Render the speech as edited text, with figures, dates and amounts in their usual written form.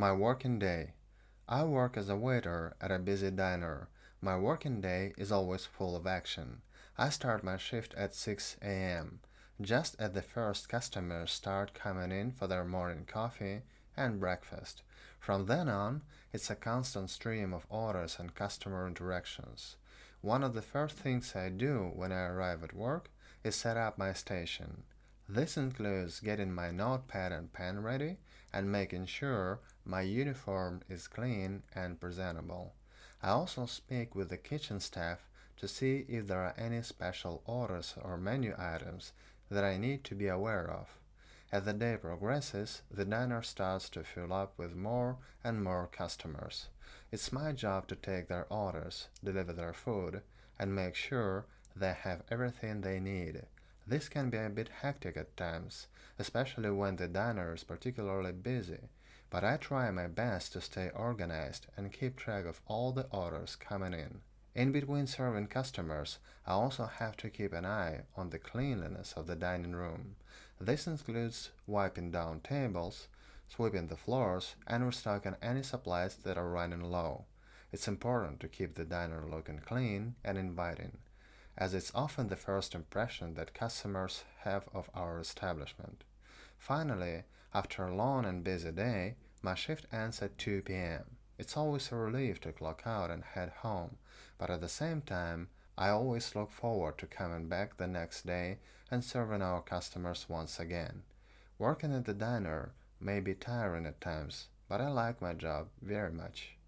My working day. I work as a waiter at a busy diner. My working day is always full of action. I start my shift at 6 a.m., just as the first customers start coming in for their morning coffee and breakfast. From then on, it's a constant stream of orders and customer interactions. One of the first things I do when I arrive at work is set up my station. This includes getting my notepad and pen ready and making sure my uniform is clean and presentable. I also speak with the kitchen staff to see if there are any special orders or menu items that I need to be aware of. As the day progresses, the diner starts to fill up with more and more customers. It's my job to take their orders, deliver their food, and make sure they have everything they need. This can be a bit hectic at times, especially when the diner is particularly busy, but I try my best to stay organized and keep track of all the orders coming in. In between serving customers, I also have to keep an eye on the cleanliness of the dining room. This includes wiping down tables, sweeping the floors, and restocking any supplies that are running low. It's important to keep the diner looking clean and inviting, as it's often the first impression that customers have of our establishment. Finally, after a long and busy day, my shift ends at 2 p.m. It's always a relief to clock out and head home, but at the same time, I always look forward to coming back the next day and serving our customers once again. Working at the diner may be tiring at times, but I like my job very much.